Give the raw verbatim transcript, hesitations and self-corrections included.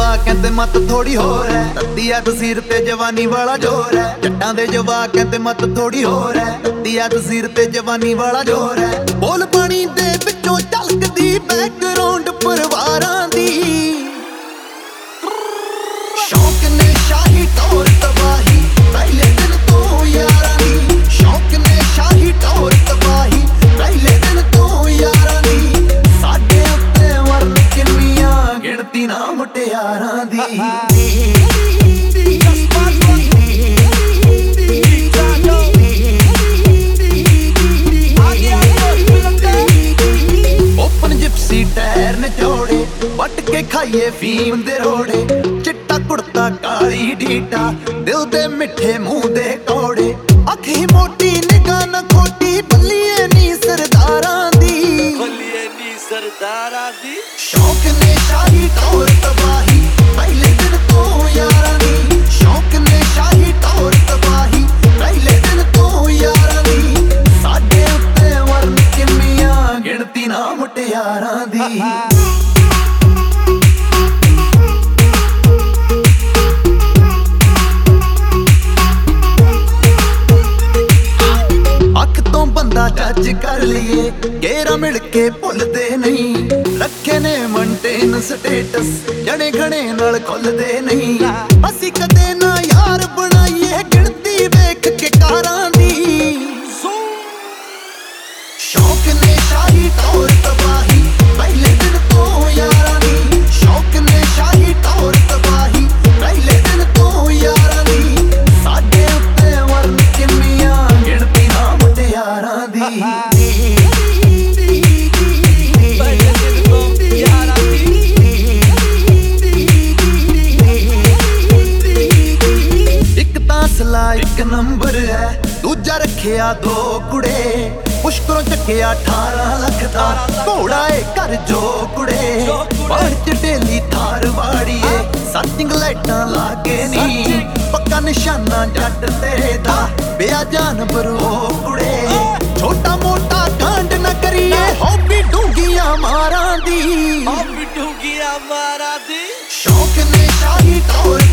ਜਵਾਕਾਂ ਤੇ ਮੱਤ ਥੋੜੀ ਹੋਰ ਹੈ, ਤੱਤੀ ਆ ਤਸੀਰ ਤੇ ਜਵਾਨੀ ਵਾਲਾ ਜ਼ੋਰ ਹੈ। ਜੱਟਾਂ ਦੇ ਜਵਾਕਾਂ ਤੇ ਮੱਤ ਥੋੜੀ ਹੋਰ ਹੈ, ਤੱਤੀ ਆ ਤਸੀਰ ਤੇ ਜਵਾਨੀ ਵਾਲਾ ਜ਼ੋਰ ਹੈ। ਬੋਲ ਪਾਣੀ ਦੇ ਵਿੱਚੋਂ ਝਲਕਦੀ ਬੈਕਗਰਾਉਂਡ ਪਰਿਵਾਰਾਂ ਦੀ, ਸ਼ੌਕ ਨੇ ਸ਼ਾਹੀ ਟੌਰ ਤਬਾਹੀ ਪਹਿਲੇ ਦਿਨ ਤੋਂ ਯਾਰਾਂ ਦੀ, ਸ਼ੌਕ ਨੇ ਸ਼ਾਹੀ ਟੌਰ ਤਬਾਹੀ ਪਹਿਲੇ ਦਿਨ ਤੋਂ ਯਾਰਾਂ ਦੀ। ਸਾਡੇ ਉੱਤੇ ਵਰਨ ਕਿੰਨੀਆਂ ਗਿਣਤੀ ਨਾ ਮੁਟਿਆਰਾਂ ਦੀ। ਓਪਨ ਜਿਪਸੀ ਟਾਇਰ ਨੇ ਜੋੜੇ, ਵੱਟ ਕੇ ਖਾਈਏ ਫੀਮ ਦੇ ਰੋੜੇ। ਚਿੱਟਾ ਕੁੜਤਾ ਕਾਲੀ ਡੀਟਾ, ਦਿਲ ਦੇ ਮਿੱਠੇ ਮੂੰਹ ਦੇ ਕੌੜੇ। ਅੱਖੀ ਮੋਟੀ ਨਿਗਾਹ ਨਾ ਖੋਟੀ, ਬੱਲੀਏ ਨੀ ਸਰਦਾਰਾਂ ਦੀ, ਬੱਲੀਏ ਨੀ ਸਰਦਾਰਾਂ ਦੀ। ਸ਼ੌਕ ਨੇ ਸ਼ਾਹੀ ਟੌਰ ਤਬਾਹੀ ਪਹਿਲੇ ਦਿਨ ਤੋਂ ਯਾਰਾਂ ਦੀ, ਸ਼ੌਕ ਨੇ ਸ਼ਾਹੀ ਟੌਰ ਤਬਾਹੀ ਪਹਿਲੇ ਦਿਨ ਤੋਂ ਯਾਰਾਂ ਦੀ। ਸਾਡੇ ਉੱਤੇ ਵਰਨ ਕਿੰਨੀਆਂ ਗਿਣਤੀ ਨਾ ਮੁਟਿਆਰਾਂ ਦੀ। ਅੱਖ ਤੋਂ ਬੰਦਾ ਜੱਜ ਕਰ ਲਈਏ, ਗੇਰਾ ਮਿਲ ਕੇ ਭੁੱਲਦੇ ਨਹੀਂ। ਰੱਖੇ ਨੇ ਮੇਨਟੇਨ ਸਟੇਟਸ, ਜਣੇ ਘਣੇ ਨਾਲ ਖੁੱਲਦੇ ਨਹੀਂ। ਅਸੀਂ ਕਦੇ ਨਾ ਯਾਰ ਬਣਾਈਏ ਗਿਣਤੀ ਵੇਖ ਕੇ ਕਾਰਾਂ ਦੀ, ਸ਼ੌਕ ਨੇ ਸ਼ਾਹੀ ਟੌਰ ਤਬਾਹੀ ਪਹਿਲੇ ਦਿਨ ਤੋਂ ਯਾਰਾਂ ਦੀ, ਸ਼ੌਕ ਨੇ ਸ਼ਾਹੀ ਟੌਰ ਤਬਾਹੀ ਪਹਿਲੇ ਦਿਨ ਤੋਂ ਯਾਰਾਂ ਦੀ। ਸਾਡੇ ਉੱਤੇ ਵਰਨ ਕਿੰਨੀਆਂ ਗਿਣਤੀ ਨਾ ਮੁਟਿਆਰਾਂ ਦੀ। ਇੱਕ ਤਾਂ ਅਸਲਾ ਇੱਕ ਨੰਬਰ ਹੈ, ਦੂਜਾ ਰੱਖਿਆ ਦੋ ਕੁੜੇ। ਮੁਸ਼ਕਲੋਂ ਚੱਕਿਆ ਅਠਾਰਾਂ ਲੱਖ ਦਾ ਘੋੜਾ ਏ ਘਰ ਜੋ ਕੁੜੇ। ਬਾਹਰ ਚ ਢੇਲੀ ਥਾਰ ਵਾੜੀਏ, ਸਰਚਿੰਗ ਲਾਈਟਾਂ ਲਾਗੇ ਨੀ। ਪੱਕਾ ਨਿਸ਼ਾਨਾ ਜੱਟ ਤੇਰੇ ਦਾ, ਬਿਆ ਜਾਨਵਰ ਉਹ ਕੁੜੇ। ਛੋਟਾ ਮੋਟਾ ਕਾਂਡ ਨਾ ਕਰੀਏ, ਹੌਬੀ ਡੂੰਗੀਆਂ ਮਾਰਾਂ ਦੀ, ਹੌਬੀ ਡੂੰਗੀਆਂ ਮਾਰਾਂ ਦੀ। ਸ਼ੌਕ ਨੇ ਸ਼ਾਹੀ ਟੌਰ